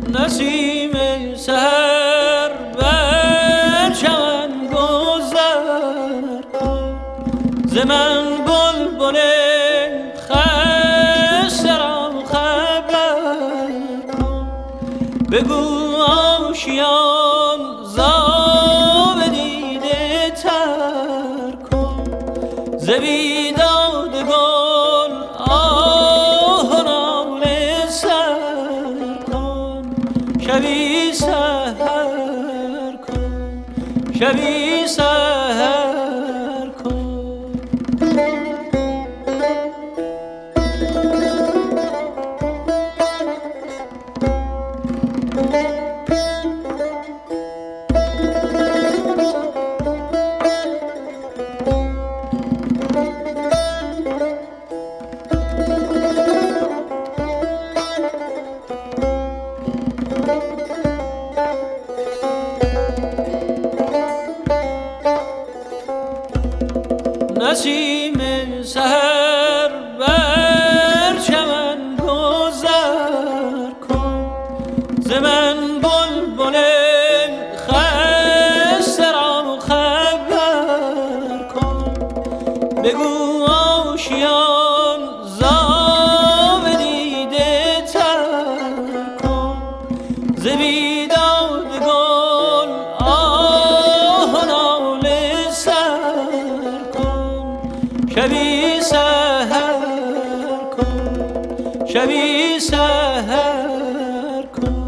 نسیم سحر بر چمن گذر کن، ز من بلبل خسته را خبر کن. بگو آشیان زاب دیده تر کن، ز بیداد گل آه و ناله سر کن. شبی سحر کن، شبی سحر کن. نسیم سحر بر چمن گذر کن، ز من بلبل خسته را خبر کن. بگو آشیان زاب دیده تر کن، ز بیداد گل آه و ناله سر کن. شبی سحر کن، شبی سحر کن.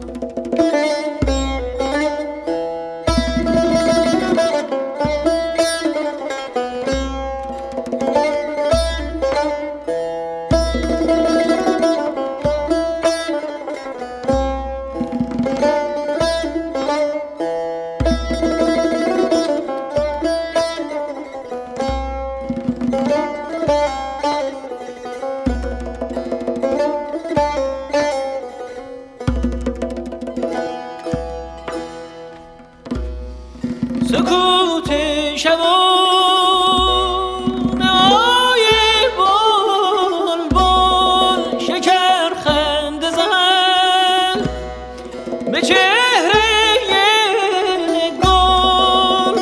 سکوت شب و نوای بلبل شکر خنده زن به چهره گل.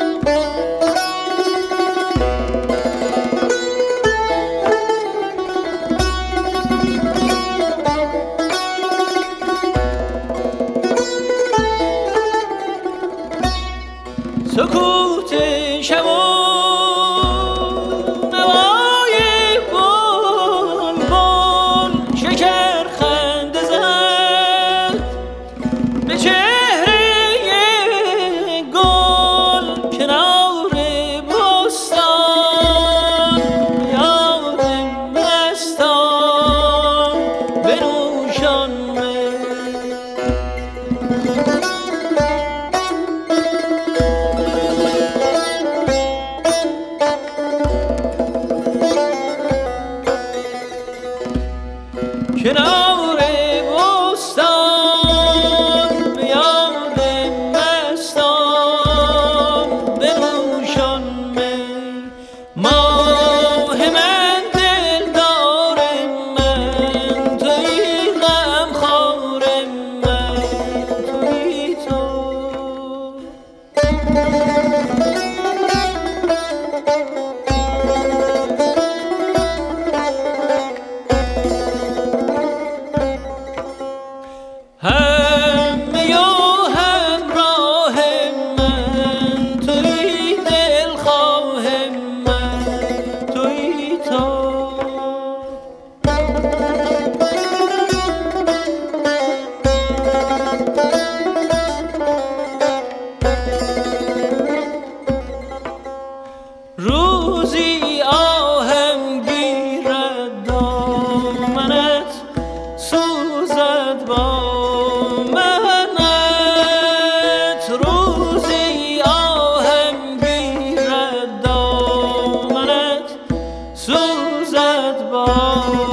سکوت شب و نوای بلبل شکر خنده زد به چهره گل. کنار بستان یاد مستان بنوشان کنار بستان به یاد مستان بنوشان می. ماه من دلدار من تویی، غمخوار من تویی تو. همه و همراه من تویی، دلخواه من تویی تو. روزی آهم گیرد دامنت سوزد با منت. روزی آهم گیرد دامنت سوزد با